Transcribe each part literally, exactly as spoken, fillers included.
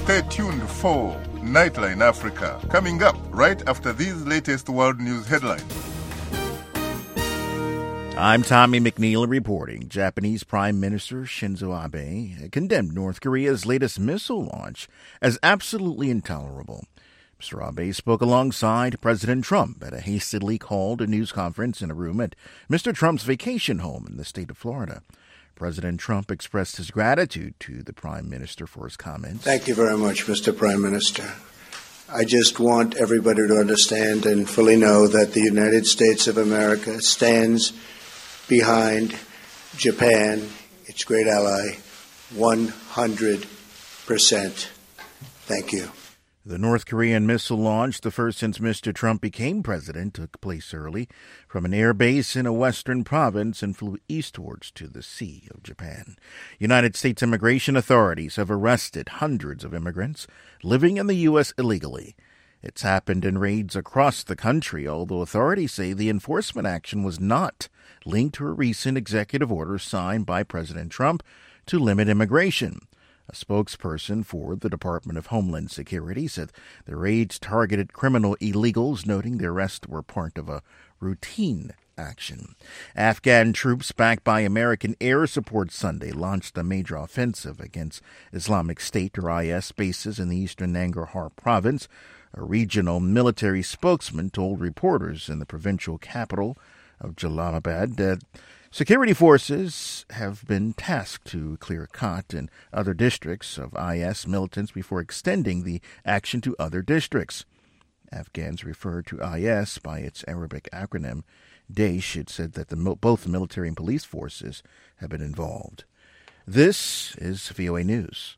Stay tuned for Nightline Africa, coming up right after these latest world news headlines. I'm Tommy McNeil reporting. Japanese Prime Minister Shinzo Abe condemned North Korea's latest missile launch as absolutely intolerable. Mister Abe spoke alongside President Trump at a hastily called news conference in a room at Mister Trump's vacation home in the state of Florida. President Trump expressed his gratitude to the Prime Minister for his comments. Thank you very much, Mister Prime Minister. I just want everybody to understand and fully know that the United States of America stands behind Japan, its great ally, one hundred percent. Thank you. The North Korean missile launch, the first since Mister Trump became president, took place early from an air base in a western province and flew eastwards to the Sea of Japan. United States immigration authorities have arrested hundreds of immigrants living in the U S illegally. It's happened in raids across the country, although authorities say the enforcement action was not linked to a recent executive order signed by President Trump to limit immigration. A spokesperson for the Department of Homeland Security said the raids targeted criminal illegals, noting the arrests were part of a routine action. Afghan troops backed by American Air Support Sunday launched a major offensive against Islamic State or I S bases in the eastern Nangarhar province. A regional military spokesman told reporters in the provincial capital of Jalalabad that security forces have been tasked to clear Khat and other districts of I S militants before extending the action to other districts. Afghans refer to I S by its Arabic acronym Daesh. It said that the, both the military and police forces have been involved. This is V O A News.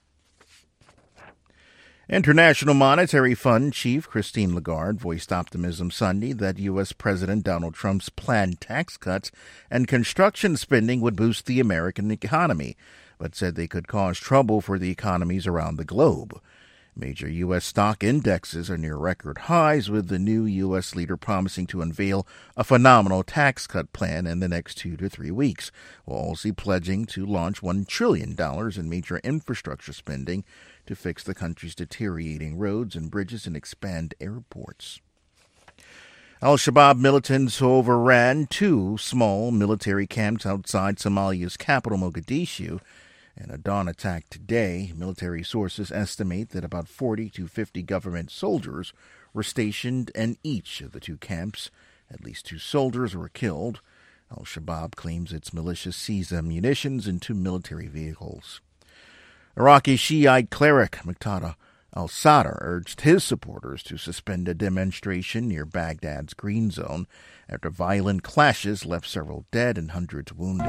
International Monetary Fund Chief Christine Lagarde voiced optimism Sunday that U S. President Donald Trump's planned tax cuts and construction spending would boost the American economy, but said they could cause trouble for the economies around the globe. Major U S stock indexes are near record highs, with the new U S leader promising to unveil a phenomenal tax cut plan in the next two to three weeks, while also pledging to launch one trillion dollars in major infrastructure spending to fix the country's deteriorating roads and bridges and expand airports. Al-Shabaab militants overran two small military camps outside Somalia's capital, Mogadishu, in a dawn attack today. Military sources estimate that about forty to fifty government soldiers were stationed in each of the two camps. At least two soldiers were killed. Al-Shabaab claims its militias seized munitions and two military vehicles. Iraqi Shiite cleric Muqtada al-Sadr urged his supporters to suspend a demonstration near Baghdad's Green Zone after violent clashes left several dead and hundreds wounded.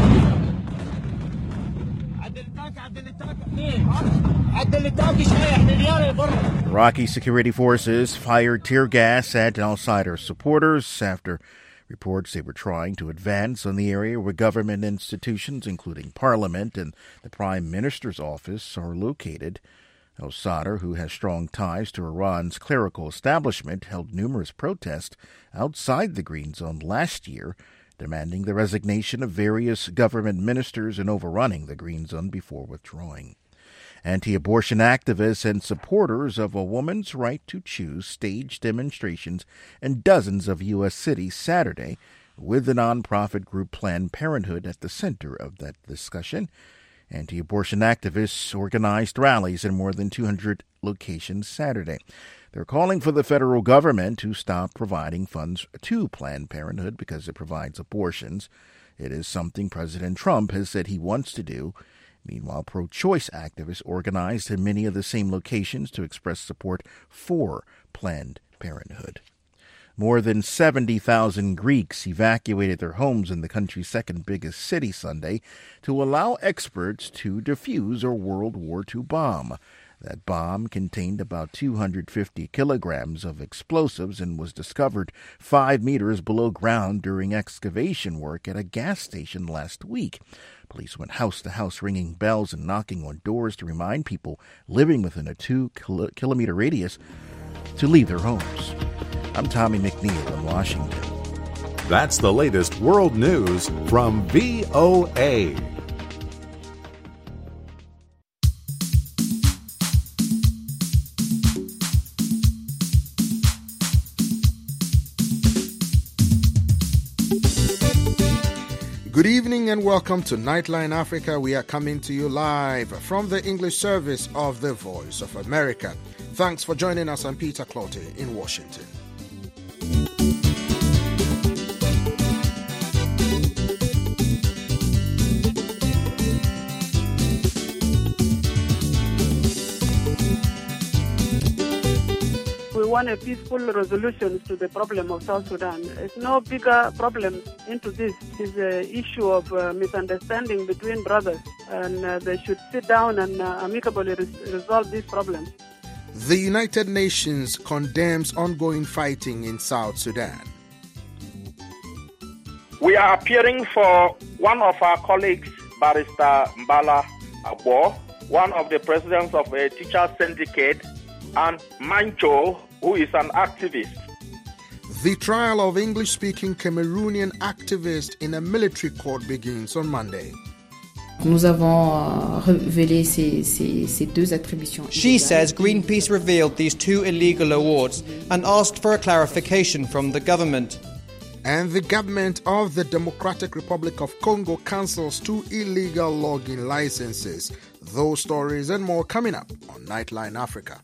Iraqi security forces fired tear gas at al-Sadr supporters after reports they were trying to advance on the area where government institutions, including Parliament and the Prime Minister's office, are located. Al-Sadr, who has strong ties to Iran's clerical establishment, held numerous protests outside the Green Zone last year, demanding the resignation of various government ministers and overrunning the Green Zone before withdrawing. Anti-abortion activists and supporters of a woman's right to choose staged demonstrations in dozens of U S cities Saturday, with the nonprofit group Planned Parenthood at the center of that discussion. Anti-abortion activists organized rallies in more than two hundred locations Saturday. They're calling for the federal government to stop providing funds to Planned Parenthood because it provides abortions. It is something President Trump has said he wants to do. Meanwhile, pro-choice activists organized in many of the same locations to express support for Planned Parenthood. More than seventy thousand Greeks evacuated their homes in the country's second biggest city Sunday to allow experts to defuse a World War Two bomb. That bomb contained about two hundred fifty kilograms of explosives and was discovered five meters below ground during excavation work at a gas station last week. Police went house to house ringing bells and knocking on doors to remind people living within a two-kilometer radius to leave their homes. I'm Tommy McNeil in Washington. That's the latest world news from V O A. Good evening and welcome to Nightline Africa. We are coming to you live from the English service of the Voice of America. Thanks for joining us. I'm Peter Clottey in Washington. We want a peaceful resolution to the problem of South Sudan. There's no bigger problem into this. It's an issue of uh, misunderstanding between brothers, and uh, they should sit down and uh, amicably res- resolve this problem. The United Nations condemns ongoing fighting in South Sudan. We are appearing for one of our colleagues, Barrister Mbala Abo, one of the presidents of a teacher syndicate, and Mancho, who is an activist. The trial of English-speaking Cameroonian activist in a military court begins on Monday. Nous avons révélé ces, ces, ces deux attributions. She says Greenpeace revealed these two illegal awards and asked for a clarification from the government. And the government of the Democratic Republic of Congo cancels two illegal logging licenses. Those stories and more coming up on Nightline Africa.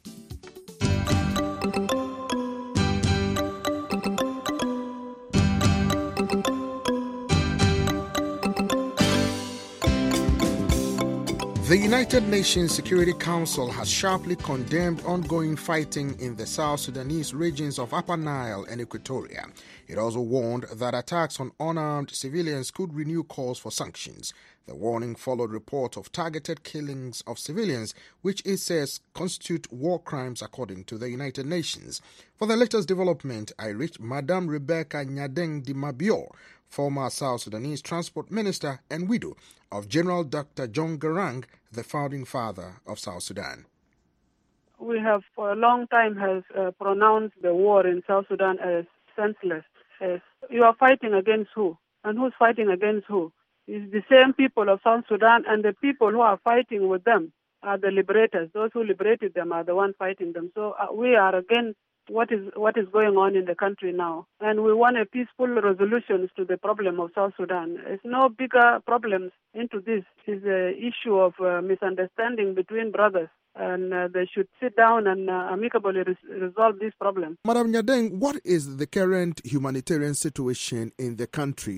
The United Nations Security Council has sharply condemned ongoing fighting in the South Sudanese regions of Upper Nile and Equatoria. It also warned that attacks on unarmed civilians could renew calls for sanctions. The warning followed reports of targeted killings of civilians, which it says constitute war crimes according to the United Nations. For the latest development, I reached Madame Rebecca Nyadeng Di Mabio, former South Sudanese Transport Minister and widow of General Doctor John Garang, the founding father of South Sudan. We have for a long time has uh, pronounced the war in South Sudan as senseless. As you are fighting against who? And who's fighting against who? It's the same people of South Sudan, and the people who are fighting with them are the liberators. Those who liberated them are the ones fighting them. So uh, we are against what is what is going on in the country now. And we want a peaceful resolution to the problem of South Sudan. There's no bigger problems into this. It's an issue of uh, misunderstanding between brothers, and uh, they should sit down and uh, amicably res- resolve this problem. Madam Nyadeng, what is the current humanitarian situation in the country?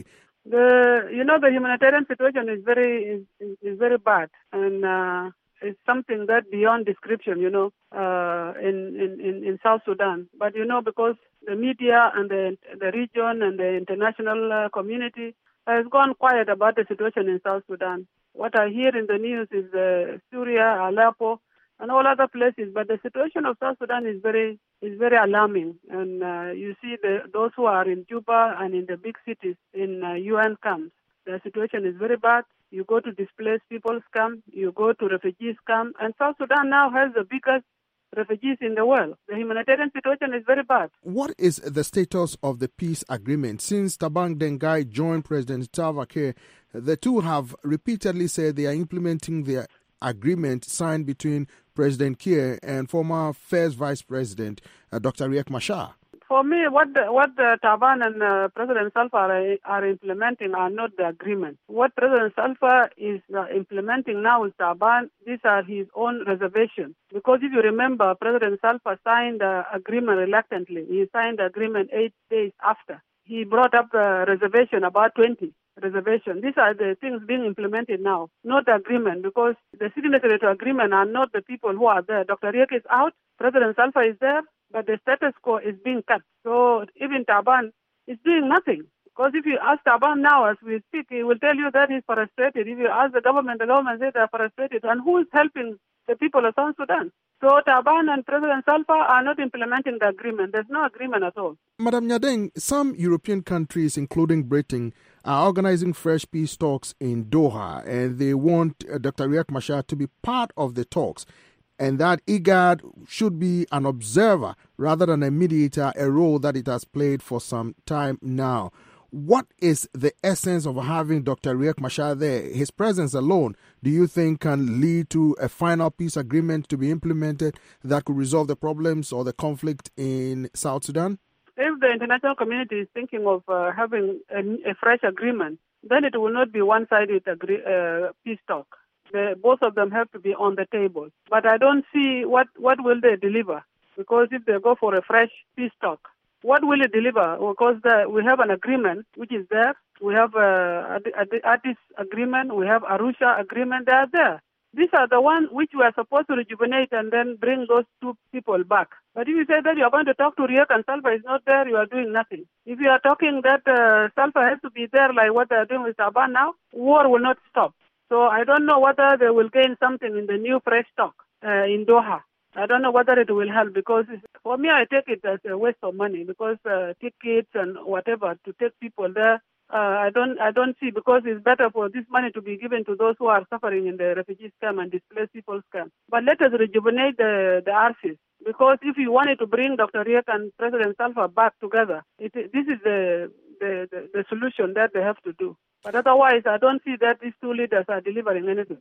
The you know the humanitarian situation is very is, is very bad, and uh, it's something that beyond description, you know, uh, in, in, in South Sudan. But you know, because the media and the the region and the international uh, community has gone quiet about the situation in South Sudan. What I hear in the news is uh, Syria, Aleppo, and all other places. But the situation of South Sudan is very is very alarming. And uh, you see the, those who are in Juba and in the big cities in uh, U N camps. The situation is very bad. You go to displaced people's camp, you go to refugees camp, and South Sudan now has the biggest refugees in the world. The humanitarian situation is very bad. What is the status of the peace agreement? Since Tabang Dengai joined President Salva Kiir, the two have repeatedly said they are implementing the agreement signed between President Kiir and former First Vice President uh, Doctor Riek Machar. For me, what the, what the Taban and uh, President Salva are, are implementing are not the agreement. What President Salva is uh, implementing now with Taban, these are his own reservations. Because if you remember, President Salva signed the agreement reluctantly. He signed the agreement eight days after. He brought up a reservation, about twenty reservations. These are the things being implemented now, not the agreement, because the signatory to agreement are not the people who are there. Doctor Riek is out, President Salva is there, but the status quo is being cut. So even Taban is doing nothing. Because if you ask Taban now as we speak, he will tell you that he's frustrated. If you ask the government, the government says they're frustrated. And who is helping the people of South Sudan? So Taban and President Salva are not implementing the agreement. There's no agreement at all. Madam Nyadeng, some European countries, including Britain, are organizing fresh peace talks in Doha, and they want uh, Doctor Riek Machar to be part of the talks, and that IGAD should be an observer rather than a mediator, a role that it has played for some time now. What is the essence of having Doctor Riek Machar there? His presence alone, do you think, can lead to a final peace agreement to be implemented that could resolve the problems or the conflict in South Sudan? If the international community is thinking of uh, having a, a fresh agreement, then it will not be one-sided agree, uh, peace talk. The, both of them have to be on the table. But I don't see what, what will they deliver, because if they go for a fresh peace talk, what will it deliver? Because the, we have an agreement which is there. We have a, a, Addis agreement. We have Arusha agreement. They are there. These are the ones which we are supposed to rejuvenate and then bring those two people back. But if you say that you are going to talk to Riek and Salva is not there, you are doing nothing. If you are talking that uh, Salva has to be there like what they are doing with Taban now, war will not stop. So I don't know whether they will gain something in the new fresh talk uh, in Doha. I don't know whether it will help, because for me I take it as a waste of money, because uh, tickets and whatever to take people there, uh, I don't I don't see, because it's better for this money to be given to those who are suffering in the refugee camp and displaced people's camp. But let us rejuvenate the, the R Cs, because if you wanted to bring Doctor Riek and President Salva back together, it, this is the, the, the, the solution that they have to do. But otherwise, I don't see that these two leaders are delivering anything.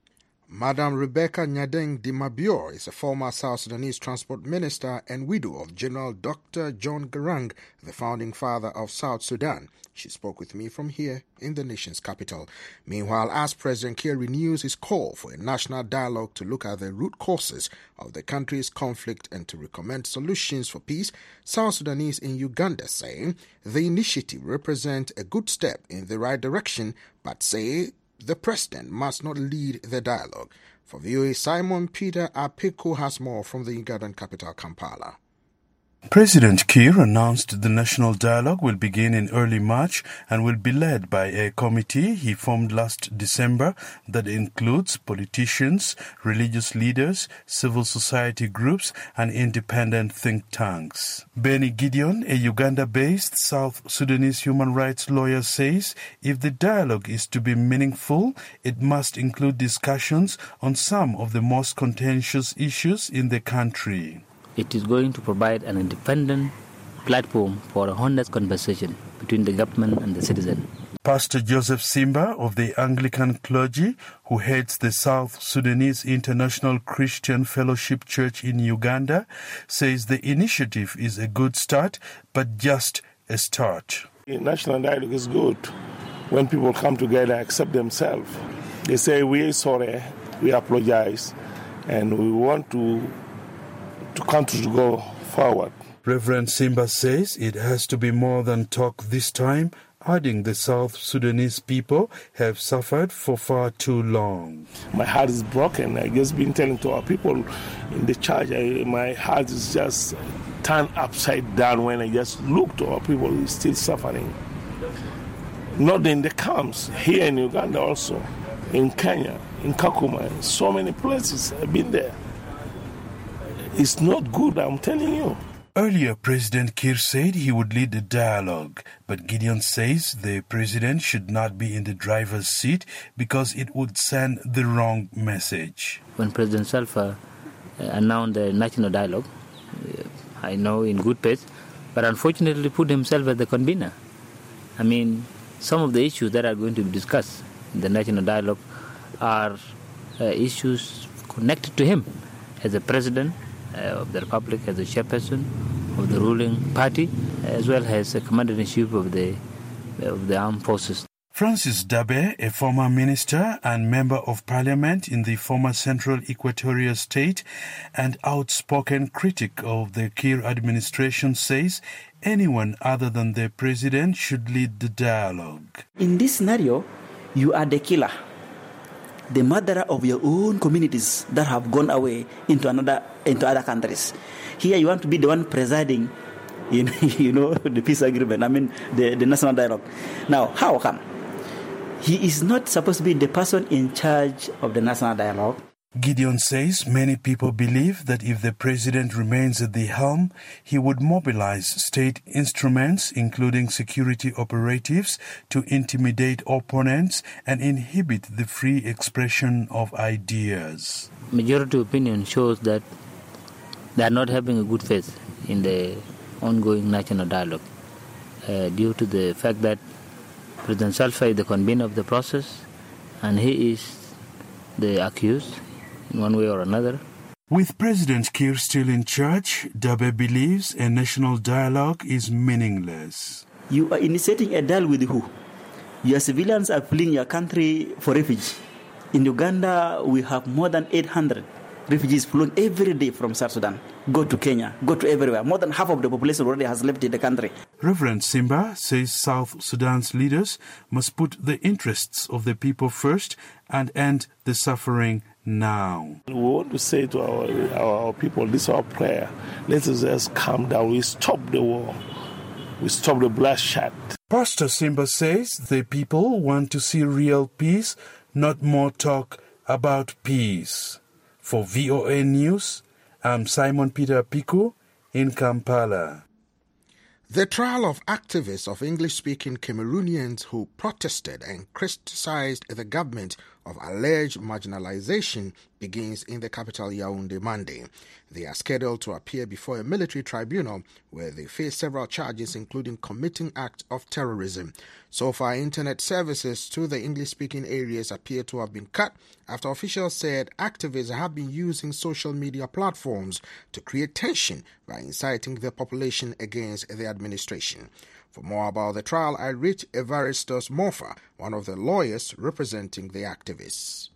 Madam Rebecca Nyadeng Dimabior is a former South Sudanese transport minister and widow of General Doctor John Garang, the founding father of South Sudan. She spoke with me from here in the nation's capital. Meanwhile, as President Kiir renews his call for a national dialogue to look at the root causes of the country's conflict and to recommend solutions for peace, South Sudanese in Uganda saying the initiative represents a good step in the right direction, but say the president must not lead the dialogue. For V O A, Simon Peter Apiko has more from the Ugandan capital, Kampala. President Kiir announced the national dialogue will begin in early March and will be led by a committee he formed last December that includes politicians, religious leaders, civil society groups, and independent think tanks. Benny Gideon, a Uganda-based South Sudanese human rights lawyer, says if the dialogue is to be meaningful, it must include discussions on some of the most contentious issues in the country. It is going to provide an independent platform for a honest conversation between the government and the citizen. Pastor Joseph Simba of the Anglican clergy, who heads the South Sudanese International Christian Fellowship Church in Uganda, says the initiative is a good start, but just a start. National dialogue is good when people come together, accept themselves. They say, we are sorry, we apologize, and we want to to country to go forward. Reverend Simba says it has to be more than talk this time, adding the South Sudanese people have suffered for far too long. My heart is broken. I just been telling to our people in the church, I, my heart is just turned upside down when I just look to our people who are still suffering. Not in the camps, here in Uganda also, in Kenya, in Kakuma, so many places I've been there. It's not good, I'm telling you. Earlier, President Kiir said he would lead the dialogue, but Gideon says the president should not be in the driver's seat because it would send the wrong message. When President Salva uh, announced the national dialogue, uh, I know in good faith, but unfortunately put himself as the convener. I mean, some of the issues that are going to be discussed in the national dialogue are uh, issues connected to him as a president of the Republic, as a chairperson of the ruling party, as well as a commander-in-chief of the of the armed forces. Francis Dabe, a former minister and member of parliament in the former Central Equatoria State and outspoken critic of the Kiir administration, says anyone other than the president should lead the dialogue. In this scenario, you are the killer, the murderer of your own communities that have gone away into another into other countries. Here you want to be the one presiding in, you know, the peace agreement, I mean the, the national dialogue. Now, how come? He is not supposed to be the person in charge of the national dialogue. Gideon says many people believe that if the president remains at the helm, he would mobilize state instruments, including security operatives, to intimidate opponents and inhibit the free expression of ideas. Majority opinion shows that they are not having a good faith in the ongoing national dialogue uh, due to the fact that President Salva is the convener of the process and he is the accused in one way or another. With President Kiir still in charge, Dabe believes a national dialogue is meaningless. You are initiating a dialogue with who? Your civilians are fleeing your country for refuge. In Uganda, we have more than eight hundred refugees flowing every day from South Sudan. Go to Kenya, go to everywhere. More than half of the population already has left the country. Reverend Simba says South Sudan's leaders must put the interests of the people first and end the suffering now. We want to say to our, our, our people, this is our prayer. Let us just calm down. We stop the war. We stop the bloodshed. Pastor Simba says the people want to see real peace, not more talk about peace. For V O A News, I'm Simon Peter Piku in Kampala. The trial of activists of English-speaking Cameroonians who protested and criticized the government of alleged marginalization begins in the capital Yaoundé Monday. They are scheduled to appear before a military tribunal where they face several charges including committing acts of terrorism. So far, internet services to the English-speaking areas appear to have been cut after officials said activists have been using social media platforms to create tension by inciting the population against the administration. For more about the trial, I reached Evaristos Mofa, one of the lawyers representing the activists.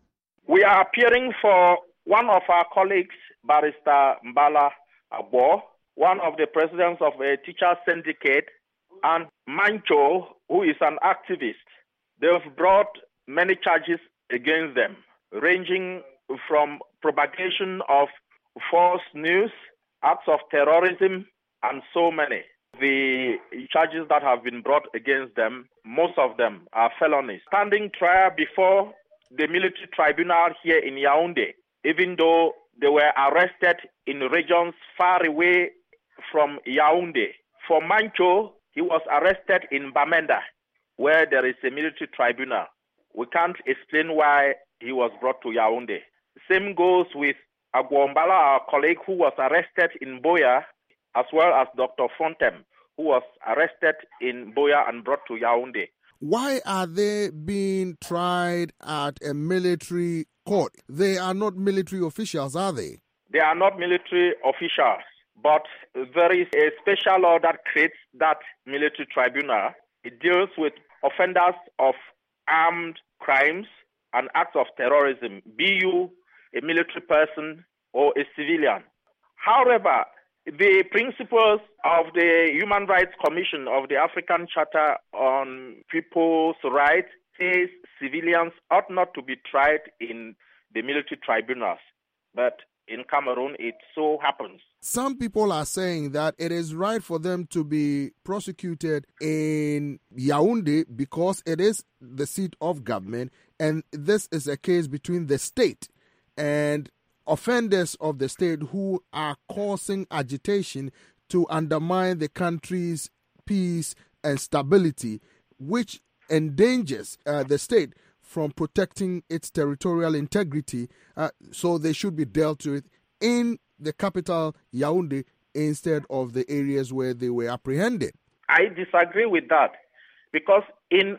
We are appearing for one of our colleagues, Barrister Mbala Abo, one of the presidents of a teachers syndicate, and Mancho, who is an activist. They've brought many charges against them, ranging from propagation of false news, acts of terrorism, and so many. The charges that have been brought against them, most of them are felonies. Standing trial before the military tribunal here in Yaoundé, even though they were arrested in regions far away from Yaoundé. For Mancho, he was arrested in Bamenda, where there is a military tribunal. We can't explain why he was brought to Yaoundé. Same goes with Agwombala, our colleague, who was arrested in Boya, as well as Doctor Fontem, who was arrested in Boya and brought to Yaoundé. Why are they being tried at a military court? They are not military officials, are they? They are not military officials, but there is a special law that creates that military tribunal. It deals with offenders of armed crimes and acts of terrorism, be you a military person or a civilian. However, the principles of the Human Rights Commission of the African Charter on People's Rights says civilians ought not to be tried in the military tribunals. But in Cameroon, it so happens. Some people are saying that it is right for them to be prosecuted in Yaoundé because it is the seat of government, and this is a case between the state and offenders of the state who are causing agitation to undermine the country's peace and stability, which endangers uh, the state from protecting its territorial integrity. Uh, so they should be dealt with in the capital, Yaoundé, instead of the areas where they were apprehended. I disagree with that, because in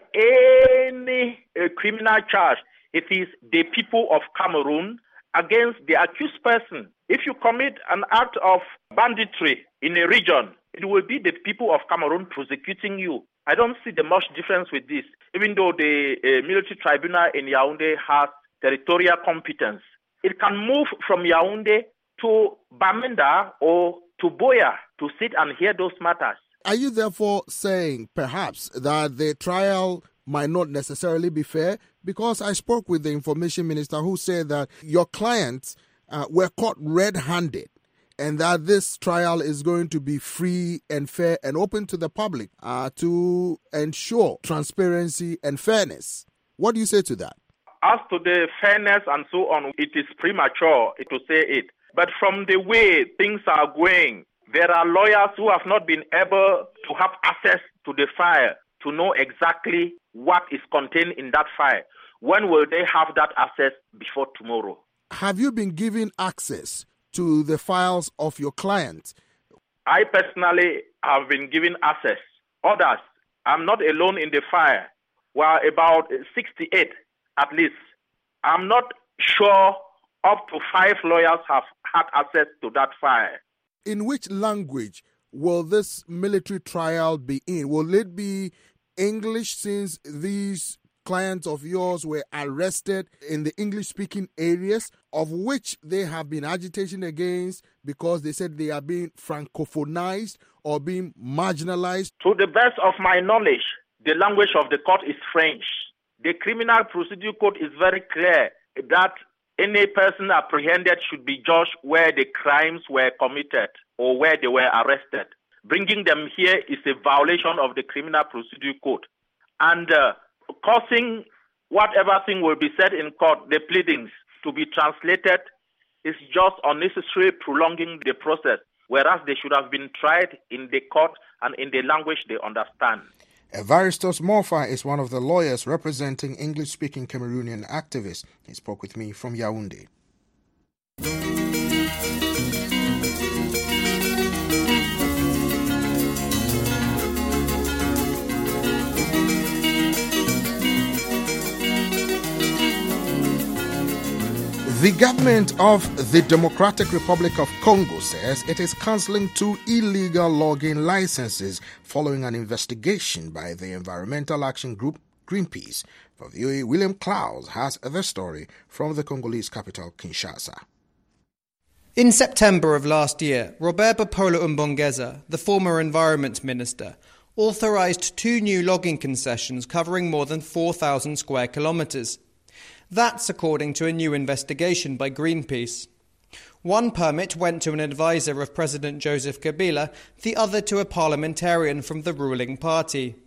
any uh, criminal charge, it is the people of Cameroon against the accused person. If you commit an act of banditry in a region, it will be the people of Cameroon prosecuting you. I don't see the much difference with this, even though the uh, military tribunal in Yaoundé has territorial competence. It can move from Yaoundé to Bamenda or to Boya to sit and hear those matters. Are you therefore saying perhaps that the trial might not necessarily be fair? Because I spoke with the information minister who said that your clients uh, were caught red-handed and that this trial is going to be free and fair and open to the public uh, to ensure transparency and fairness. What do you say to that? As to the fairness and so on, it is premature to say it. But from the way things are going, there are lawyers who have not been able to have access to the file to know exactly what is contained in that file. When will they have that access before tomorrow? Have you been given access to the files of your clients? I personally have been given access. Others, I'm not alone in the file. Well, about sixty-eight at least. I'm not sure up to five lawyers have had access to that file. In which language will this military trial be in? Will it be English since these clients of yours were arrested in the English-speaking areas, of which they have been agitating against because they said they are being francophonized or being marginalized? To the best of my knowledge, the language of the court is French. The Criminal Procedure Code is very clear that any person apprehended should be judged where the crimes were committed or where they were arrested. Bringing them here is a violation of the Criminal Procedure Code. And uh, causing whatever thing will be said in court, the pleadings, to be translated is just unnecessarily prolonging the process, whereas they should have been tried in the court and in the language they understand. Evaristos Morfa is one of the lawyers representing English-speaking Cameroonian activists. He spoke with me from Yaoundé. The government of the Democratic Republic of Congo says it is cancelling two illegal logging licenses following an investigation by the environmental action group Greenpeace. For V O A, William Klaus has the story from the Congolese capital, Kinshasa. In September of last year, Robert Bapolo Umbongeza, the former environment minister, authorised two new logging concessions covering more than four thousand square kilometres. That's according to a new investigation by Greenpeace. One permit went to an advisor of President Joseph Kabila, the other to a parliamentarian from the ruling party.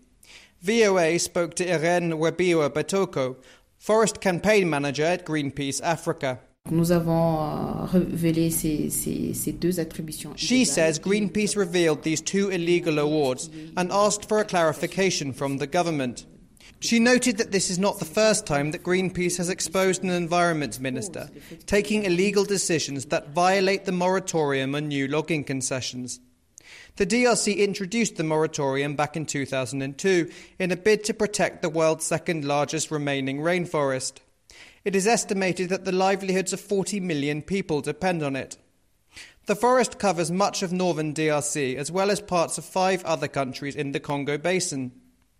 V O A spoke to Irene Webiwa Batoko, forest campaign manager at Greenpeace Africa. Nous avons révélé ces, ces, ces deux attributions. She says Greenpeace revealed these two illegal awards and asked for a clarification from the government. She noted that this is not the first time that Greenpeace has exposed an environment minister taking illegal decisions that violate the moratorium on new logging concessions. The D R C introduced the moratorium back in two thousand two in a bid to protect the world's second largest remaining rainforest. It is estimated that the livelihoods of forty million people depend on it. The forest covers much of northern D R C as well as parts of five other countries in the Congo Basin.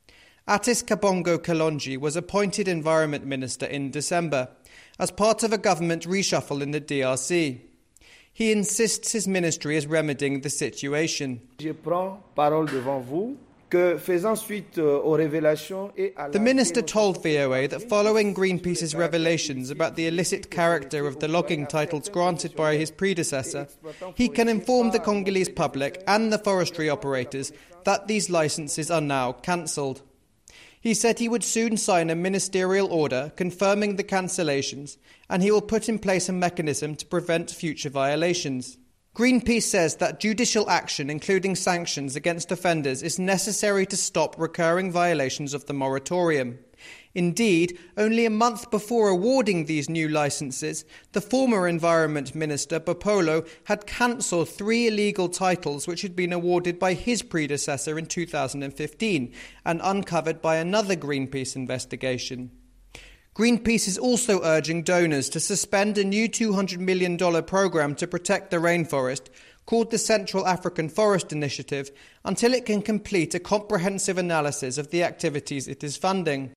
Atis Kabongo Kalonji was appointed Environment Minister in December as part of a government reshuffle in the D R C. He insists his ministry is remedying the situation. Je prends parole devant vous que faisant suite aux révélations et à The minister told V O A that following Greenpeace's revelations about the illicit character of the logging titles granted by his predecessor, he can inform the Congolese public and the forestry operators that these licenses are now cancelled. He said he would soon sign a ministerial order confirming the cancellations, and he will put in place a mechanism to prevent future violations. Greenpeace says that judicial action, including sanctions against offenders, is necessary to stop recurring violations of the moratorium. Indeed, only a month before awarding these new licenses, the former Environment Minister, Bapolo, had cancelled three illegal titles which had been awarded by his predecessor in two thousand fifteen and uncovered by another Greenpeace investigation. Greenpeace is also urging donors to suspend a new two hundred million dollars programme to protect the rainforest called the Central African Forest Initiative until it can complete a comprehensive analysis of the activities it is funding.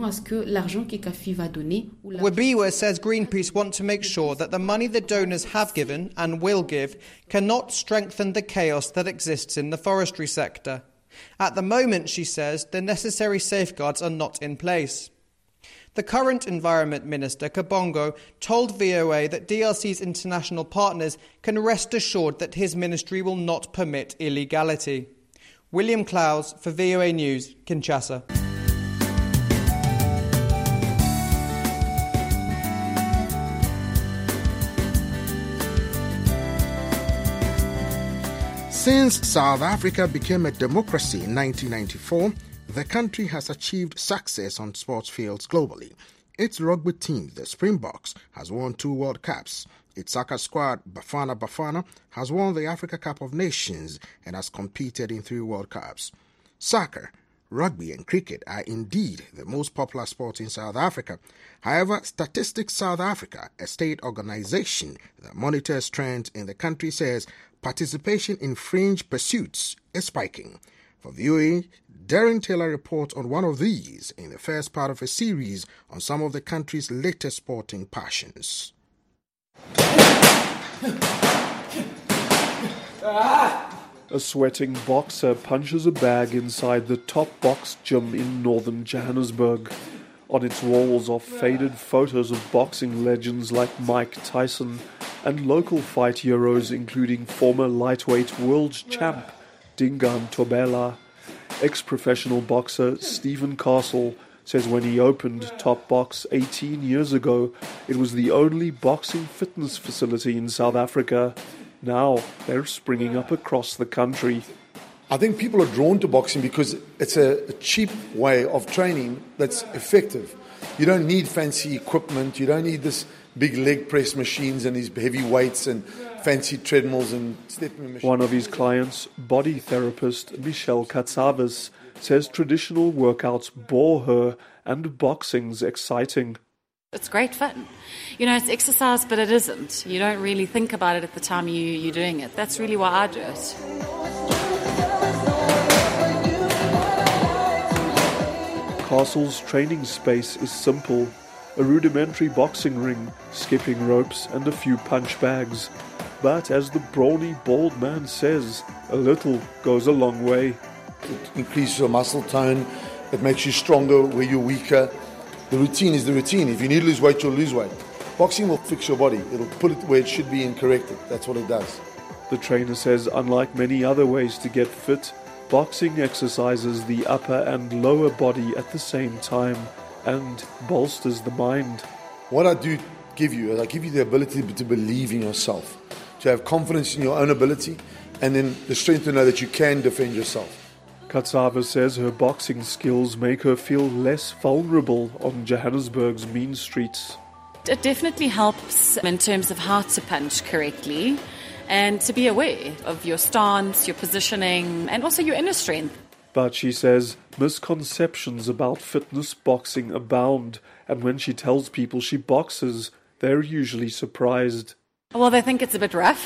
Webiwa says Greenpeace want to make sure that the money the donors have given and will give cannot strengthen the chaos that exists in the forestry sector. At the moment, she says, the necessary safeguards are not in place. The current Environment Minister, Kabongo, told V O A that D R C's international partners can rest assured that his ministry will not permit illegality. William Klaus for V O A News, Kinshasa. Since South Africa became a democracy in nineteen ninety-four, the country has achieved success on sports fields globally. Its rugby team, the Springboks, has won two World Cups. Its soccer squad, Bafana Bafana, has won the Africa Cup of Nations and has competed in three World Cups. Soccer, rugby and cricket are indeed the most popular sports in South Africa. However, Statistics South Africa, a state organization that monitors trends in the country, says participation in fringe pursuits is spiking. For V O A, Darren Taylor reports on one of these in the first part of a series on some of the country's latest sporting passions. A sweating boxer punches a bag inside the Top Box gym in northern Johannesburg. On its walls are faded photos of boxing legends like Mike Tyson and local fight heroes including former lightweight world champ Dingaan Thobela. Ex-professional boxer Stephen Castle says when he opened Top Box eighteen years ago, it was the only boxing fitness facility in South Africa. Now they're springing up across the country. I think people are drawn to boxing because it's a, a cheap way of training that's effective. You don't need fancy equipment. You don't need this big leg press machines and these heavy weights and fancy treadmills and stepping machines. One of his clients, body therapist Michelle Katsavis, says traditional workouts bore her and boxing's exciting. It's great fun. You know, it's exercise, but it isn't. You don't really think about it at the time you, you're doing it. That's really why I do it. Castle's training space is simple. A rudimentary boxing ring, skipping ropes and a few punch bags. But as the brawny bald man says, a little goes a long way. It increases your muscle tone. It makes you stronger where you're weaker. The routine is the routine. If you need to lose weight, you'll lose weight. Boxing will fix your body. It'll put it where it should be and correct it. That's what it does. The trainer says unlike many other ways to get fit, boxing exercises the upper and lower body at the same time and bolsters the mind. What I do give you is I give you the ability to believe in yourself, to have confidence in your own ability, and then the strength to know that you can defend yourself. Katsava says her boxing skills make her feel less vulnerable on Johannesburg's mean streets. It definitely helps in terms of how to punch correctly and to be aware of your stance, your positioning, and also your inner strength. But she says misconceptions about fitness boxing abound, and when she tells people she boxes, they're usually surprised. Well, they think it's a bit rough,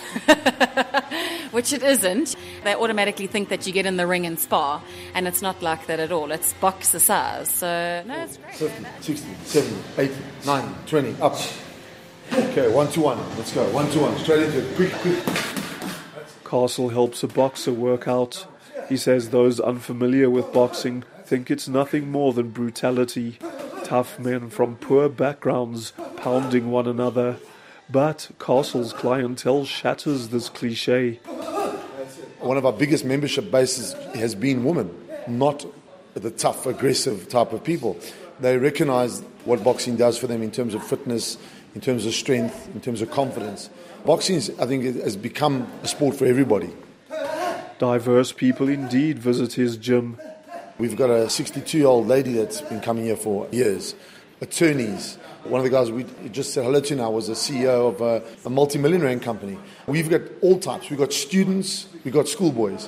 which it isn't. They automatically think that you get in the ring and spar, and it's not like that at all. It's boxer size. So, no, it's great. fifty, sixty, seventy, eighty, ninety, twenty, up. Okay, one to one. Let's go. One to one. Straight into it. Quick, quick. Castle helps a boxer work out. He says those unfamiliar with boxing think it's nothing more than brutality. Tough men from poor backgrounds pounding one another. But Castle's clientele shatters this cliche. One of our biggest membership bases has been women, not the tough, aggressive type of people. They recognize what boxing does for them in terms of fitness, in terms of strength, in terms of confidence. Boxing, is, I think, has become a sport for everybody. Diverse people indeed visit his gym. We've got a sixty-two-year-old lady that's been coming here for years. Attorneys. One of the guys we just said hello to now was a C E O of a, a multi-million rand company. We've got all types. We've got students. We've got schoolboys.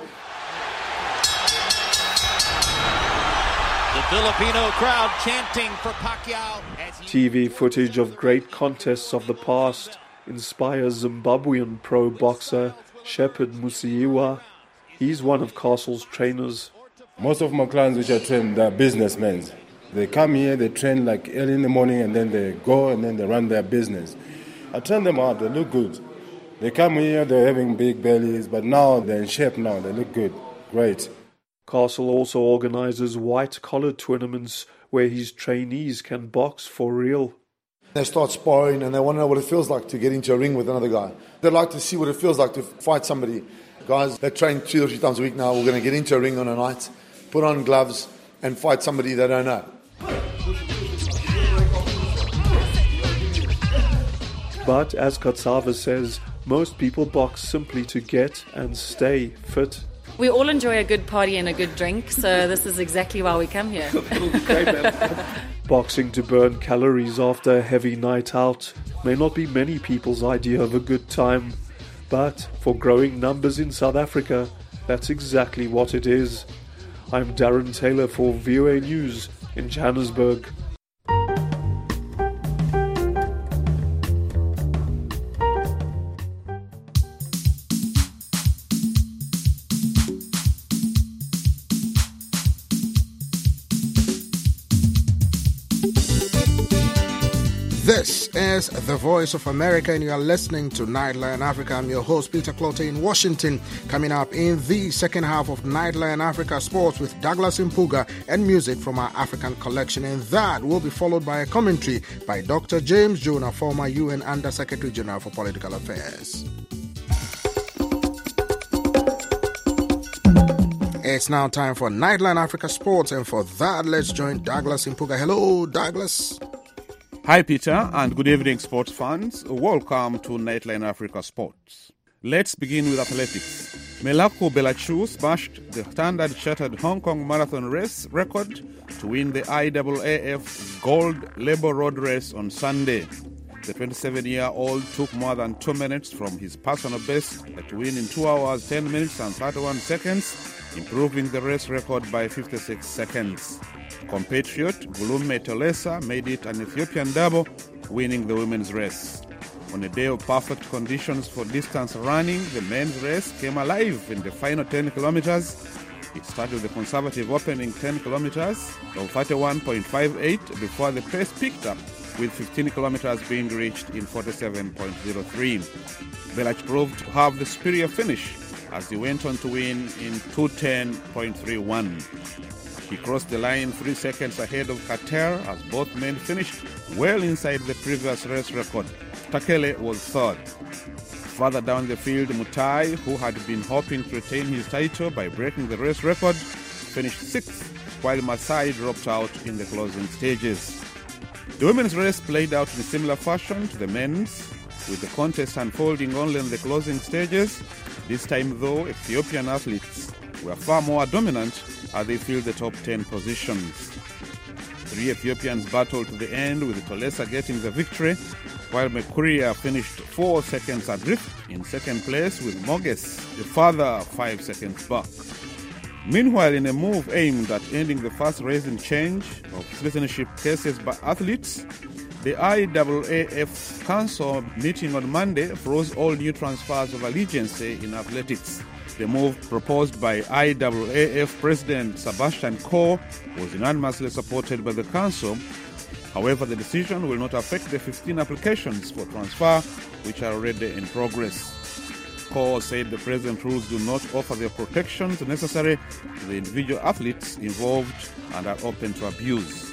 The Filipino crowd chanting for Pacquiao. T V footage of great contests of the past inspires Zimbabwean pro boxer Shepherd Musiiwa. He's one of Castle's trainers. Most of my clients which I train, they're businessmen. They come here, they train like early in the morning, and then they go and then they run their business. I train them out, they look good. They come here, they're having big bellies, but now they're in shape now, they look good. Great. Castle also organizes white-collar tournaments where his trainees can box for real. They start sparring and they want to know what it feels like to get into a ring with another guy. They'd like to see what it feels like to fight somebody. Guys that train two or three times a week now, we're going to get into a ring on a night, put on gloves, and fight somebody they don't know. But as Katsava says, most people box simply to get and stay fit. We all enjoy a good party and a good drink, so this is exactly why we come here. Boxing to burn calories after a heavy night out may not be many people's idea of a good time, but for growing numbers in South Africa, that's exactly what it is. I'm Darren Taylor for V O A News in Johannesburg. This is the Voice of America, and you are listening to Nightline Africa. I'm your host, Peter Clottey in Washington. Coming up in the second half of Nightline Africa Sports with Douglas Mpuga and music from our African collection. And that will be followed by a commentary by Doctor James Jonah, former U N Under-Secretary General for Political Affairs. It's now time for Nightline Africa Sports, and for that, let's join Douglas Mpuga. Hello, Douglas. Hi, Peter, and good evening, sports fans. Welcome to Nightline Africa Sports. Let's begin with athletics. Melaku Belachu smashed the Standard Chartered Hong Kong Marathon race record to win the I A A F Gold Labor Road Race on Sunday. The twenty-seven-year-old took more than two minutes from his personal best to win in two hours, ten minutes and thirty-one seconds, improving the race record by fifty-six seconds. Compatriot Gulume Tolesa made it an Ethiopian double, winning the women's race. On a day of perfect conditions for distance running, the men's race came alive in the final ten kilometers. It started with the conservative opening ten kilometers of thirty-one point five eight before the pace picked up, with fifteen kilometers being reached in forty-seven point zero three. Belach proved to have the superior finish as he went on to win in two ten point three one. He crossed the line three seconds ahead of Kater as both men finished well inside the previous race record. Takele was third. Further down the field, Mutai, who had been hoping to retain his title by breaking the race record, finished sixth, while Masai dropped out in the closing stages. The women's race played out in a similar fashion to the men's, with the contest unfolding only in the closing stages. This time, though, Ethiopian athletes were far more dominant as they filled the top ten positions. Three Ethiopians battled to the end, with Tolesa getting the victory, while Mekuria finished four seconds adrift in second place, with Moges a further five seconds back. Meanwhile, in a move aimed at ending the fast raising change of citizenship cases by athletes, the I A A F Council meeting on Monday froze all new transfers of allegiance in athletics. The move proposed by I A A F President Sebastian Coe was unanimously supported by the Council. However, the decision will not affect the fifteen applications for transfer which are already in progress. Coe said the present rules do not offer the protections necessary to the individual athletes involved and are open to abuse.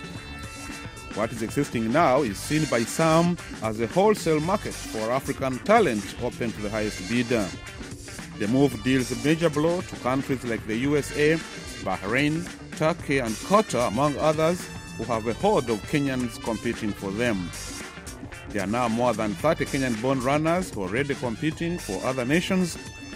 What is existing now is seen by some as a wholesale market for African talent open to the highest bidder. The move deals a major blow to countries like the U S A, Bahrain, Turkey and Qatar, among others, who have a horde of Kenyans competing for them. There are now more than thirty Kenyan-born runners who are already competing for other nations.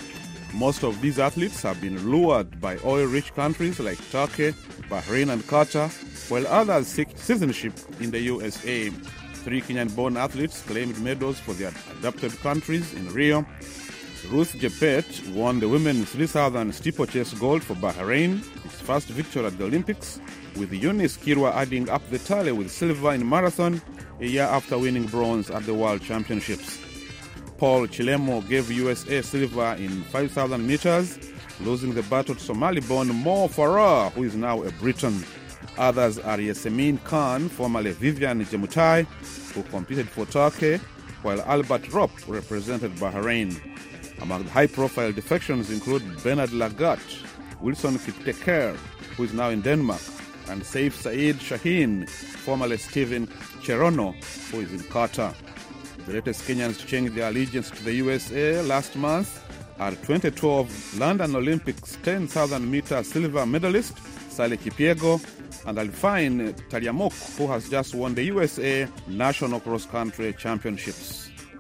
Most of these athletes have been lured by oil-rich countries like Turkey, Bahrain and Qatar, while others seek citizenship in the U S A. Three Kenyan-born athletes claimed medals for their adopted countries in Rio. Ruth Jepet won the women's three thousand steeplechase gold for Bahrain, its first victory at the Olympics, with Eunice Kirwa adding up the tally with silver in marathon a year after winning bronze at the World Championships. Paul Chilemo gave U S A silver in five thousand meters, losing the battle to Somali-born Mo Farah, who is now a Briton. Others are Yasemin Khan, formerly Vivian Jemutai, who competed for Turkey, while Albert Ropp represented Bahrain. Among the high-profile defections include Bernard Lagat, Wilson Kipteker, who is now in Denmark, and Saif Saeed Shaheen, formerly Stephen Cherono, who is in Qatar. The latest Kenyans to change their allegiance to the U S A last month are twenty twelve London Olympics ten thousand meter silver medalist Sally Kipyego and Alfine Taliamok, who has just won the U S A National Cross Country Championships.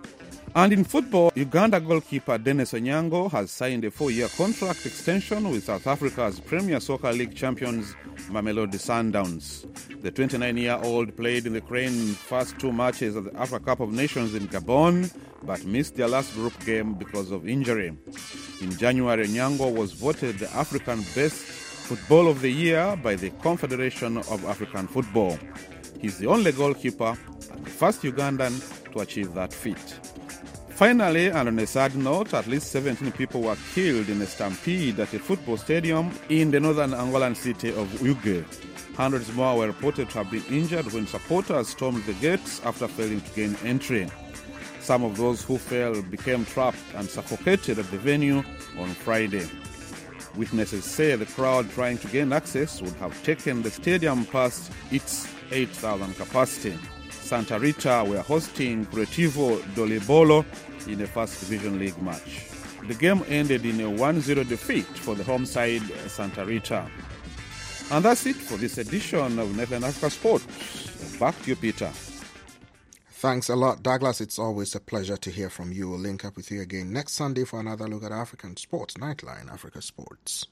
And in football, Uganda goalkeeper Dennis Onyango has signed a four-year contract extension with South Africa's Premier Soccer League champions Mamelodi Sundowns. The twenty-nine-year-old played in the Crane's first two matches of the Africa Cup of Nations in Gabon, but missed their last group game because of injury. In January, Onyango was voted the African Best Football of the Year by the Confederation of African Football. He's the only goalkeeper and the first Ugandan to achieve that feat. Finally, and on a sad note, at least seventeen people were killed in a stampede at a football stadium in the northern Angolan city of Uige. Hundreds more were reported to have been injured when supporters stormed the gates after failing to gain entry. Some of those who fell became trapped and suffocated at the venue on Friday. Witnesses say the crowd trying to gain access would have taken the stadium past its eight thousand capacity. Santa Rita were hosting Curitivo do Lebolo in a First Division League match. The game ended in a one zero defeat for the home side, Santa Rita. And that's it for this edition of Netherlands Africa Sports. Back to you, Peter. Thanks a lot, Douglas. It's always a pleasure to hear from you. We'll link up with you again next Sunday for another look at African sports. Nightline Africa Sports.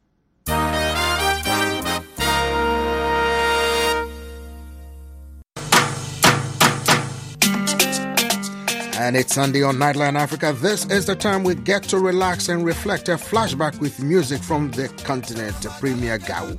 And it's Sunday on Nightline Africa. This is the time we get to relax and reflect. A flashback with music from the continent, Premier Gao.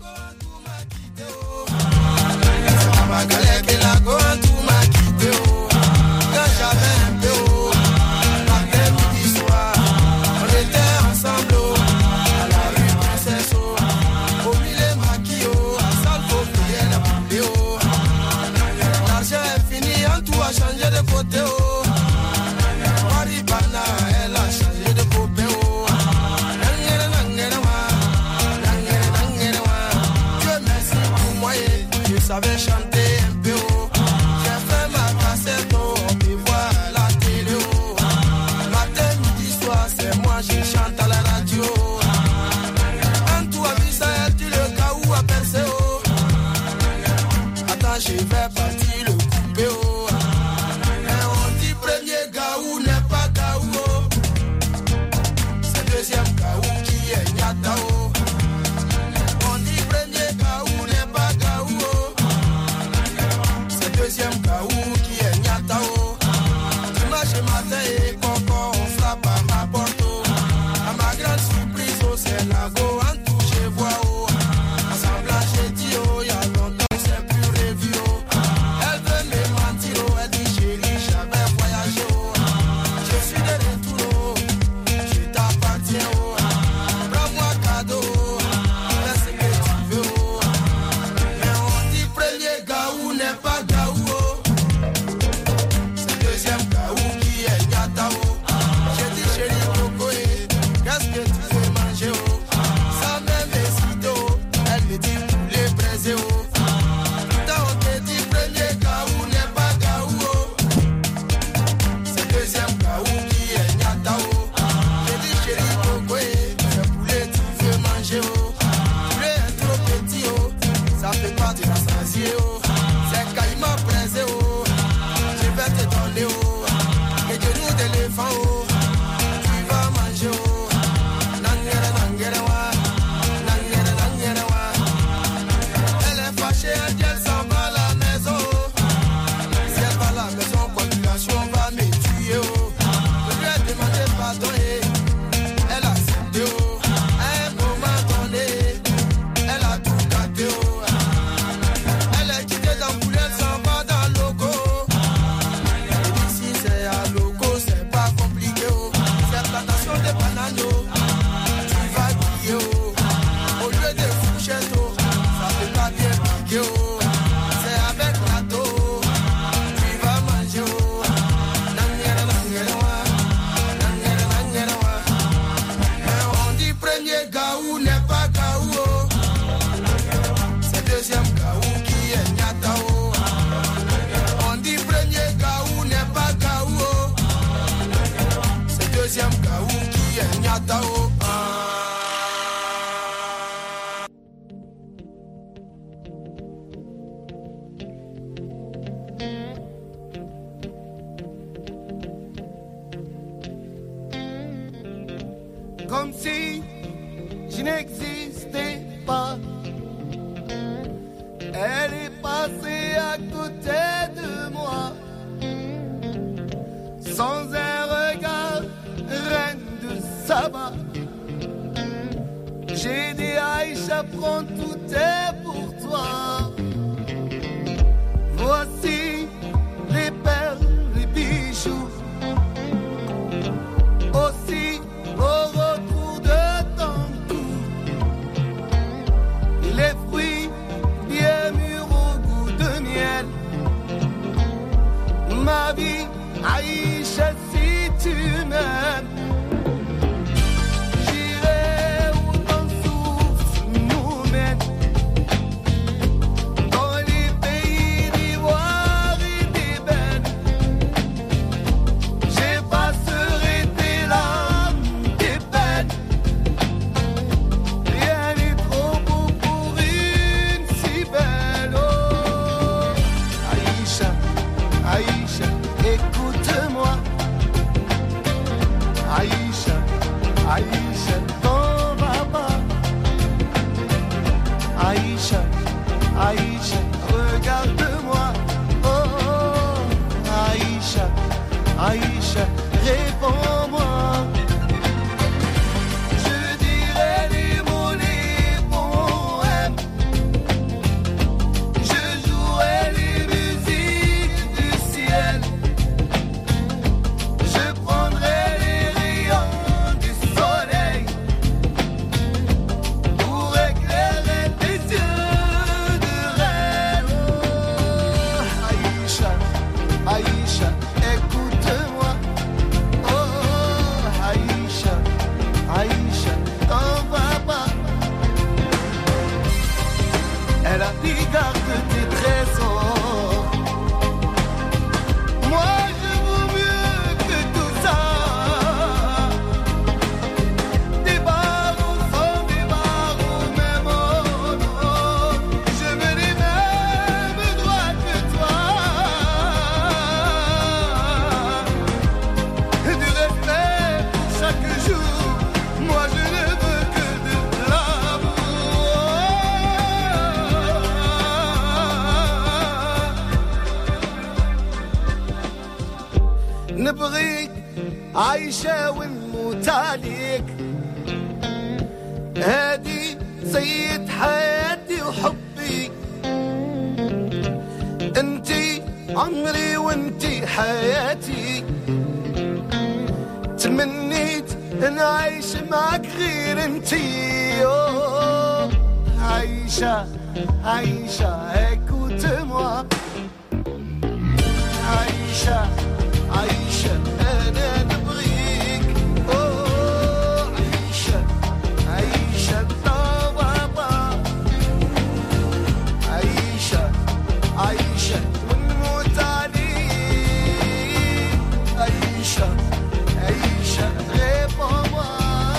Savais chanter un peu haut. J'ai fait ma cassette haut, puis voir la télé haut. Matin, midi, soir, c'est moi, je chante à la radio. En tout à vie, ça est le cas où à percer haut. Attends, je vais partir le couper haut. Et on dit premier gaou n'est pas gaou. C'est deuxième gaou qui est nyata haut. On dit premier gaou n'est pas gaou. Deuxième Kaou qui est Nyatao. Dimanche matin et coco, on frappe à ma porte. À ma grande surprise, oh, c'est la go en tout, je vois. Oh. Ensemble, j'ai dit, oh, y'a longtemps, c'est plus revu. Oh. Elle veut me mentir, oh, elle dit, chérie, j'avais voyagé. Oh. Je suis de retour, oh. Je t'appartiens. Oh. Prends-moi cadeau, oh. Fais ce que tu veux. Oh. Mais on dit, premier Gaou n'est pas Gaou. C'est caïman pressé, oh. Je vais te donner, oh. Et que nous d'éléphant, oh. Tu vas manger, oh. Nangere, nangere, wa. Nangere, nangere, wa. Elle est fâchée, elle dit, elle s'en va à la maison, oh. Si elle va à la maison, population va me tuer, oh. Je lui ai demandé pardon, et elle a accepté, oh. À un moment donné, elle a tout gâté, oh. Comme si je n'existais pas. Elle est passée à côté de moi. Sans un regard, reine de Saba. J'ai dit Aïcha, prends tout est pour toi. Voici les perles, les bijoux Aïcha, t'en vas pas. Aïcha, Aïcha, regarde-moi. Oh, oh, Aïcha, Aïcha, réponds-moi. نبغيك عايشة ونموت عليك هادي سيد حياتي وحبي انتي عمري وانتي حياتي تمنيت نعيش معك غير انتي أوه. عايشة عايشة écoute-moi عايشة عايشة أنا نبغيك أوه عايشة عايشة طبابا عايشة عايشة ونموت عليك عايشة عايشة réponds-moi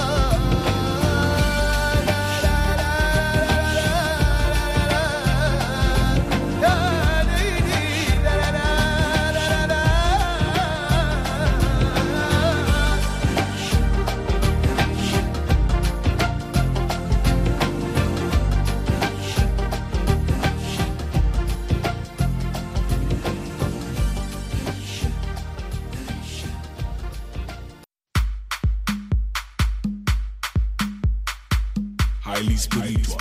highly spiritual.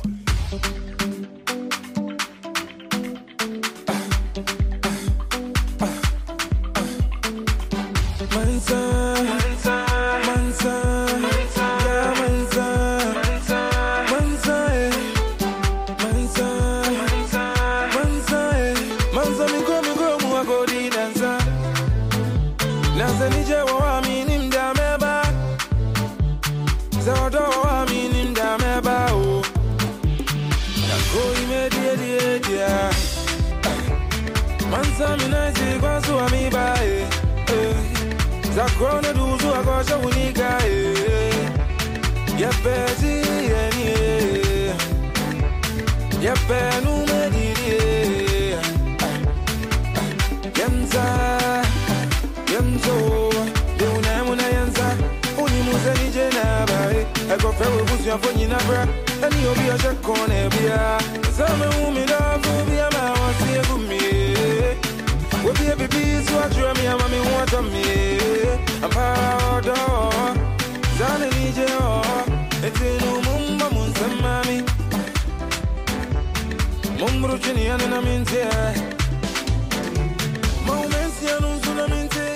Zakrona duzu akosha unika ya pezi eni ya penu mediri yamza yamzo yuna muna yanza uni museni jena bai eko fewe busu ya fonyi na bra eni obi ya shakone bia zame umi dafu bia ma wasi egumi Would be a baby, so I drew me, I'm a me want to me. I'm proud of Zana Nijo, it's in Mumba Munsamami Mumbruchini and I'm in there. Moments, Yanun Sunaminte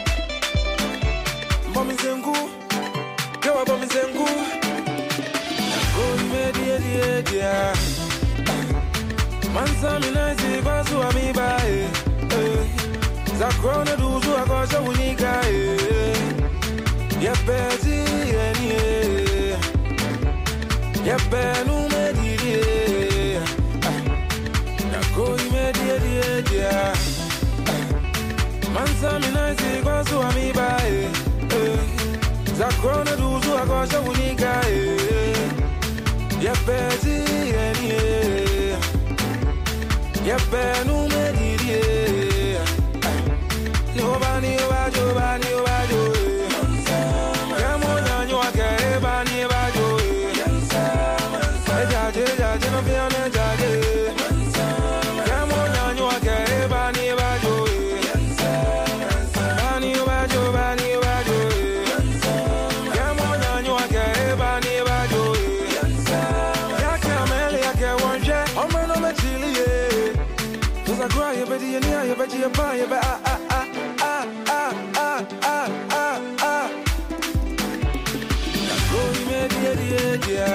Mommy Zengu, go up on Zengu. Go, media, dear. Mansami nice, Basu, Ami Bae. Zakrona duzu akosha unika ya pezi eni ya penu mediri ya koi mediri ya mansami nice kwasu ami bae Zakrona duzu akosha unika ya pezi eni ya penu mediri Nobody, nobody, nobody, nobody. Come on, medi and ya but you buy ba ah ah ah ah ah ah ah ah ah go medi ya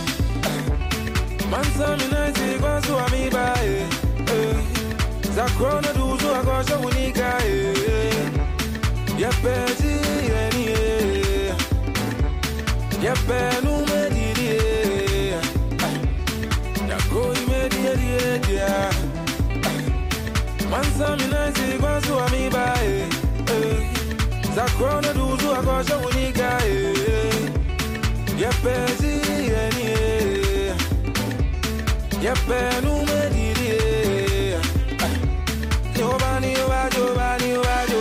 man some nice go so ami ba eh za krona du so go so unika eh ya pedi eni eh ya penu medi eh na go medi ya man some nice go so ami ba eh za krona du so go so unika eh ya pedi eni eh ya penu medi eh yo bani yo bajo bani yo bajo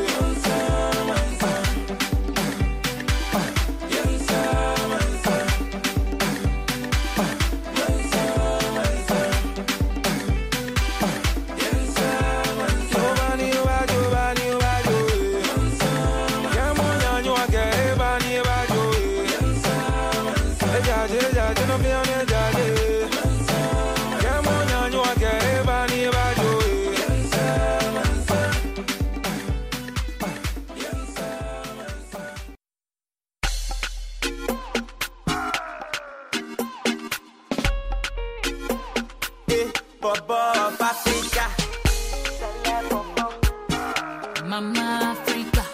Mama Africa.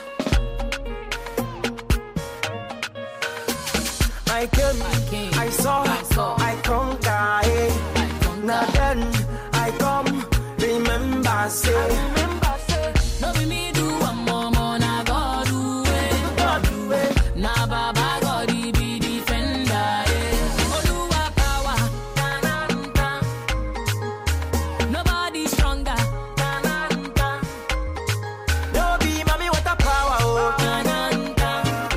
I came, I, came, I saw, I saw, I conquer. Now then, I come, remember, say, I remember, say, no be me do one more, more, na God do it, God do it, na Baba God he be defender, eh. Oluwa power, na na na, nobody stronger, na na na, no be mommy what a power, oh, na na na,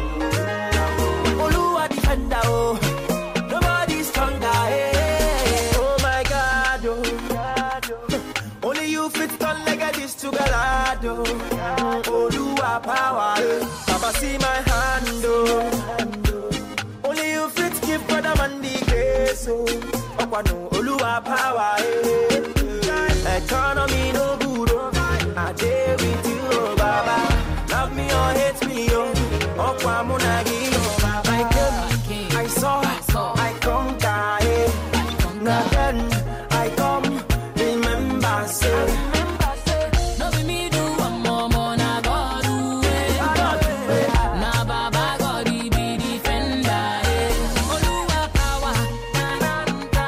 Oluwa defender, oh, nobody stronger, eh. Oh my God, oh, only you fit turn like a dish to Galado. Oluwa power, eh. Papa see my hand, oh. Only you fit give brother man the grace, oh. Okwano, Oluwa power, eh. Economy no good, oh. I dare with you, oh, Baba. Love me or hate me, oh. Okwamunagi, oh, Baba. I came, I saw, I conquer, eh. Now then, I come, remember, say, no be me do one more, more, na God do it, God do it, na Baba God he be defender, eh. Oluwa power, na na na,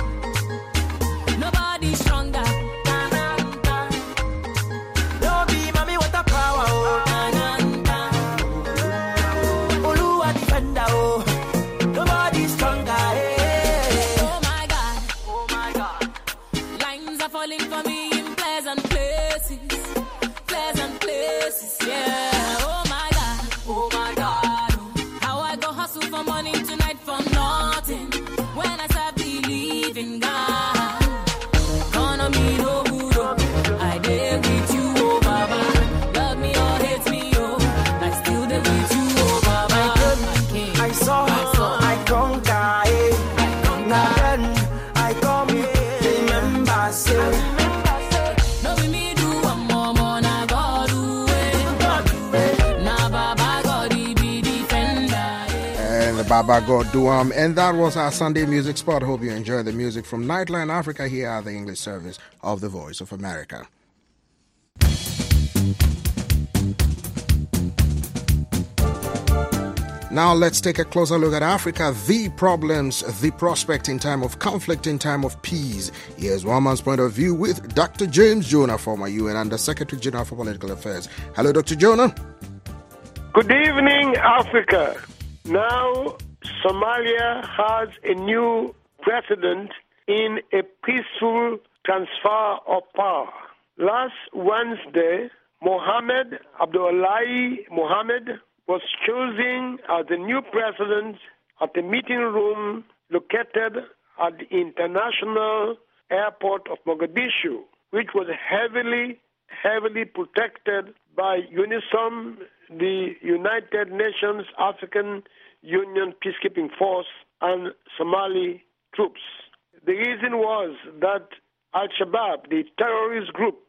nobody stronger, na na na, no be mommy what a power, oh. na na na, Oluwa defender, oh. Nobody stronger, eh. oh my God, oh my God, lines are falling for me in pleasant places, pleasant places, yeah, oh my God, oh my God, how I go hustle for money tonight from nothing, when I start believing God, economy no good, oh. I dare with you, oh Baba, love me or hate me, oh, I still there with you, oh Baba, I saw, I conquer, eh. Now then, I come, remember, say, no be me do one more, more, na God do it, na Baba God he be defender, eh. And the Baba God Duam. And that was our Sunday music spot. Hope you enjoy the music from Nightline Africa here at the English service of the Voice of America. Now let's take a closer look at Africa, the problems, the prospect in time of conflict, in time of peace. Here's one man's point of view with Doctor James Jonah, former U N Under Secretary General for Political Affairs. Hello, Doctor Jonah. Good evening, Africa. Now, Somalia has a new president in a peaceful transfer of power. Last Wednesday, Mohamed Abdullahi Mohamed was chosen as the new president at the meeting room located at the International Airport of Mogadishu, which was heavily, heavily protected by UNISOM, the United Nations African Union Peacekeeping Force, and Somali troops. The reason was that Al-Shabaab, the terrorist group,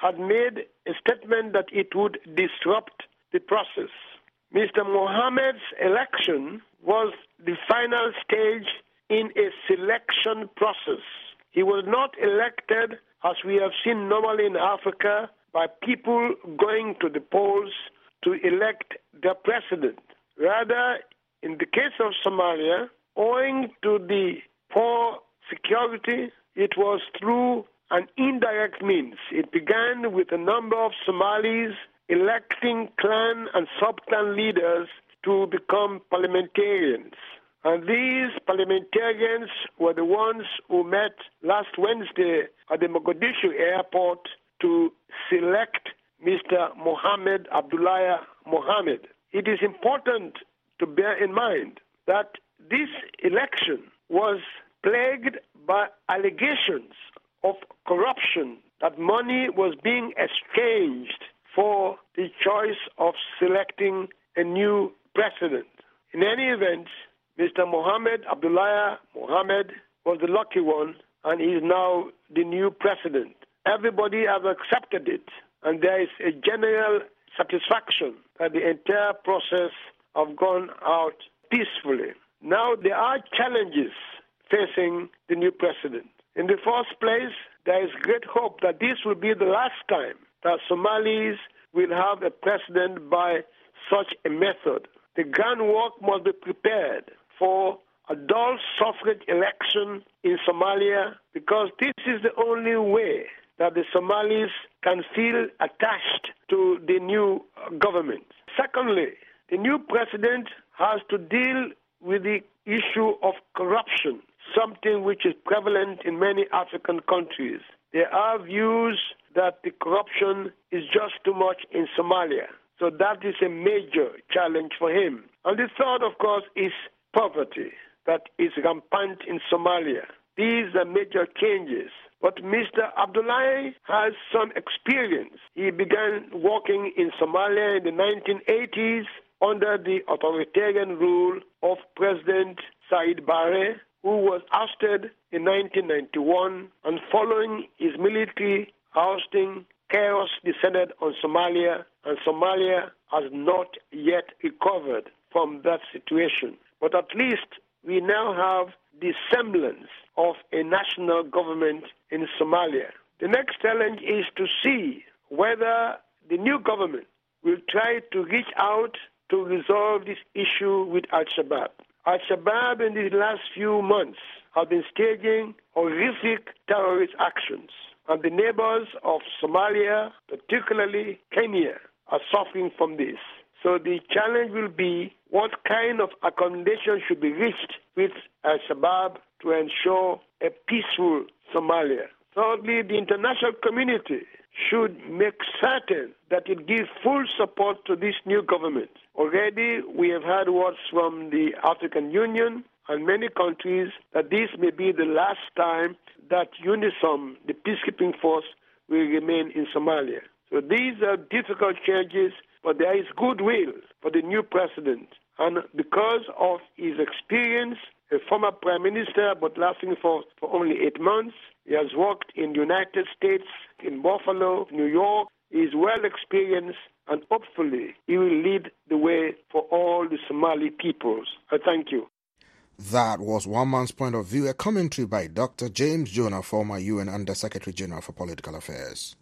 had made a statement that it would disrupt the process. Mister Mohammed's election was the final stage in a selection process. He was not elected, as we have seen normally in Africa, by people going to the polls to elect their president. Rather, in the case of Somalia, owing to the poor security, it was through an indirect means. It began with a number of Somalis electing clan and sub-clan leaders to become parliamentarians. And these parliamentarians were the ones who met last Wednesday at the Mogadishu airport to select Mister Mohammed Abdullahi Mohammed. It is important to bear in mind that this election was plagued by allegations of corruption, that money was being exchanged for the choice of selecting a new president. In any event, Mister Mohammed Abdullahi Mohammed was the lucky one, and he is now the new president. Everybody has accepted it, and there is a general satisfaction that the entire process has gone out peacefully. Now, there are challenges facing the new president. In the first place, there is great hope that this will be the last time that Somalis will have a president by such a method. The groundwork must be prepared for a dual suffrage election in Somalia, because this is the only way that the Somalis can feel attached to the new government. Secondly, the new president has to deal with the issue of corruption, something which is prevalent in many African countries. There are views that the corruption is just too much in Somalia. So that is a major challenge for him. And the third, of course, is poverty that is rampant in Somalia. These are major changes. But Mister Abdullahi has some experience. He began working in Somalia in the nineteen eighties under the authoritarian rule of President Said Barre, who was ousted in nineteen ninety-one, and following his military ousting, chaos descended on Somalia, and Somalia has not yet recovered from that situation. But at least we now have the semblance of a national government in Somalia. The next challenge is to see whether the new government will try to reach out to resolve this issue with Al-Shabaab. Al-Shabaab in the last few months have been staging horrific terrorist actions, and the neighbors of Somalia, particularly Kenya, are suffering from this. So the challenge will be what kind of accommodation should be reached with Al-Shabaab to ensure a peaceful Somalia. Thirdly, the international community should make certain that it gives full support to this new government. Already we have heard words from the African Union and many countries that this may be the last time that UNISOM, the peacekeeping force, will remain in Somalia. So these are difficult changes, but there is goodwill for the new president. And because of his experience, a former prime minister, but lasting for, for only eight months, he has worked in the United States, in Buffalo, New York. He is well experienced, and hopefully he will lead the way for all the Somali peoples. I thank you. That was One Man's Point of View, a commentary by Doctor James Jonah, former U N Under-Secretary General for Political Affairs.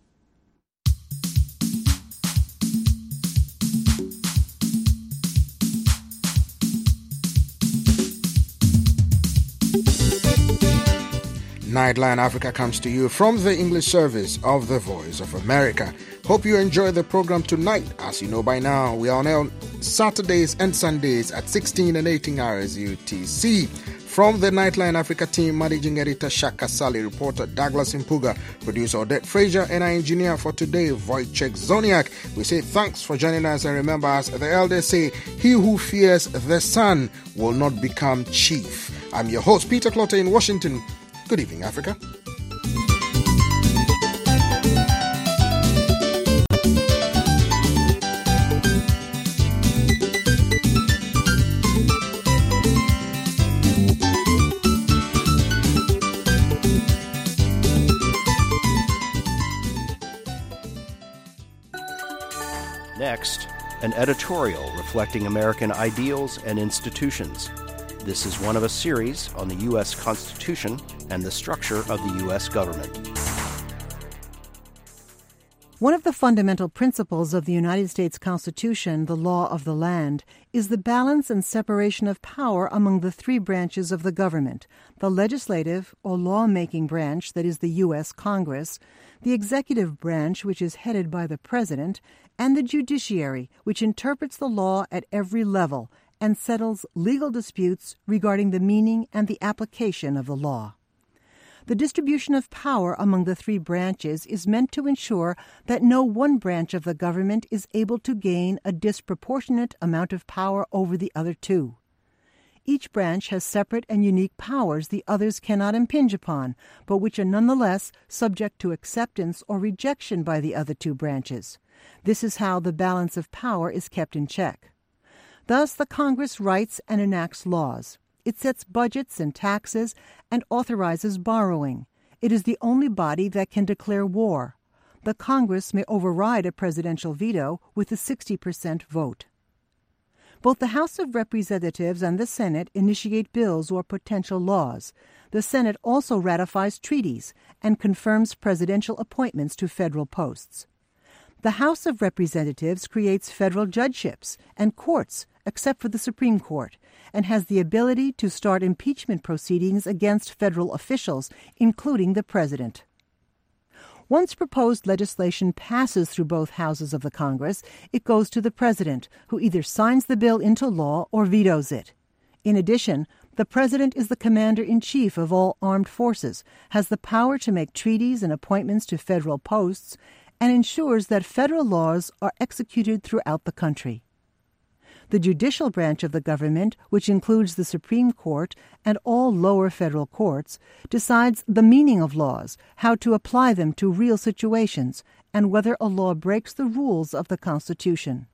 Nightline Africa comes to you from the English service of the Voice of America. Hope you enjoy the program tonight. As you know by now, we are on air Saturdays and Sundays at sixteen and eighteen hours U T C. From the Nightline Africa team, managing editor Shaka Sally, reporter Douglas Impuga, producer Odette Frazier, and our engineer for today, Wojciech Zoniak. We say thanks for joining us, and remember, as the elders say, he who fears the sun will not become chief. I'm your host, Peter Clotter in Washington. Good evening, Africa. Next, an editorial reflecting American ideals and institutions. This is one of a series on the U S Constitution and the structure of the U S government. One of the fundamental principles of the United States Constitution, the law of the land, is the balance and separation of power among the three branches of the government: the legislative or law-making branch, that is the U S Congress, the executive branch, which is headed by the President, and the judiciary, which interprets the law at every level and settles legal disputes regarding the meaning and the application of the law. The distribution of power among the three branches is meant to ensure that no one branch of the government is able to gain a disproportionate amount of power over the other two. Each branch has separate and unique powers the others cannot impinge upon, but which are nonetheless subject to acceptance or rejection by the other two branches. This is how the balance of power is kept in check. Thus, the Congress writes and enacts laws. It sets budgets and taxes and authorizes borrowing. It is the only body that can declare war. The Congress may override a presidential veto with a sixty percent vote. Both the House of Representatives and the Senate initiate bills or potential laws. The Senate also ratifies treaties and confirms presidential appointments to federal posts. The House of Representatives creates federal judgeships and courts, except for the Supreme Court, and has the ability to start impeachment proceedings against federal officials, including the President. Once proposed legislation passes through both houses of the Congress, it goes to the President, who either signs the bill into law or vetoes it. In addition, the President is the Commander-in-Chief of all armed forces, has the power to make treaties and appointments to federal posts, and ensures that federal laws are executed throughout the country. The judicial branch of the government, which includes the Supreme Court and all lower federal courts, decides the meaning of laws, how to apply them to real situations, and whether a law breaks the rules of the Constitution.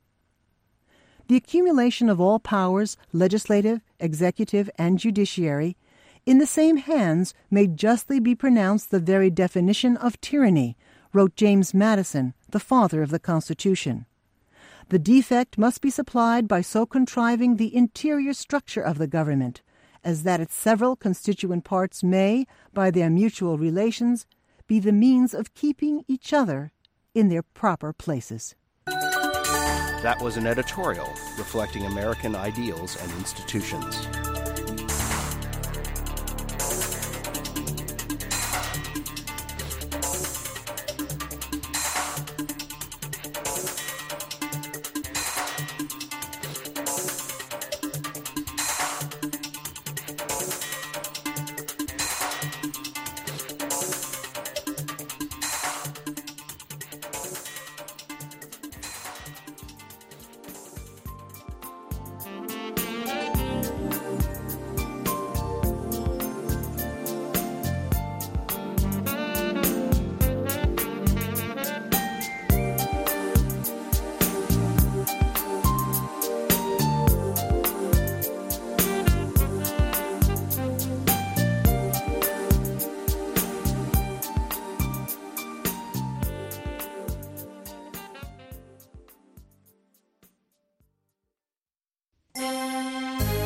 The accumulation of all powers, legislative, executive, and judiciary, in the same hands may justly be pronounced the very definition of tyranny, wrote James Madison, the father of the Constitution. The defect must be supplied by so contriving the interior structure of the government, as that its several constituent parts may, by their mutual relations, be the means of keeping each other in their proper places. That was an editorial reflecting American ideals and institutions.